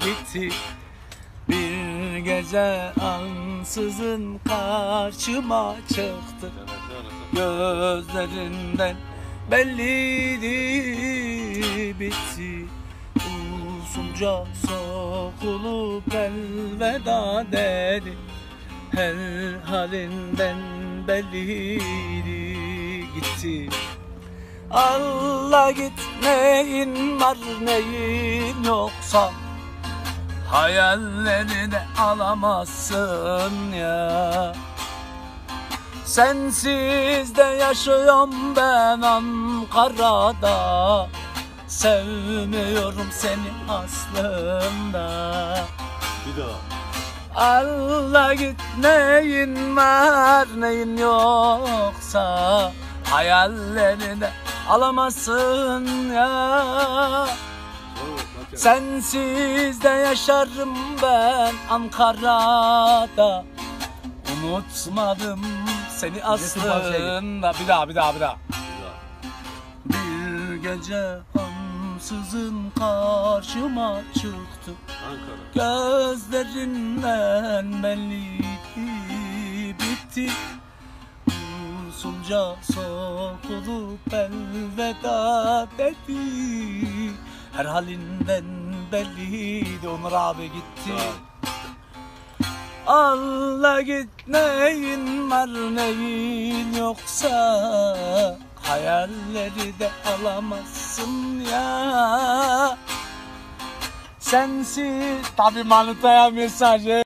gitti. Bir gece ansızın karşıma çıktı. Gözlerinden belliydi bitti. Usulca sokulup elveda dedi. Her halinden belliydi gitti. Allah git, neyin var neyin yoksa hayalleri de alamazsın ya. Sensiz de yaşıyorum ben Ankara'da. Sevmiyorum seni aslında. Bir daha. Allah git, neyin var neyin yoksa hayalleri de alamazsın ya. Sensiz de yaşarım ben Ankara'da. Unutmadım seni aslında. Bir daha. Bir gece ansızın karşıma çıktı. Gözlerinden belliydi bitti. Usulca sokulup elveda dedi. Her halinden belliydi. Onur abi gitti. Allah git, neyin var neyin yoksa hayalleri de alamazsın ya. Sensiz tabi manitaya mesajı.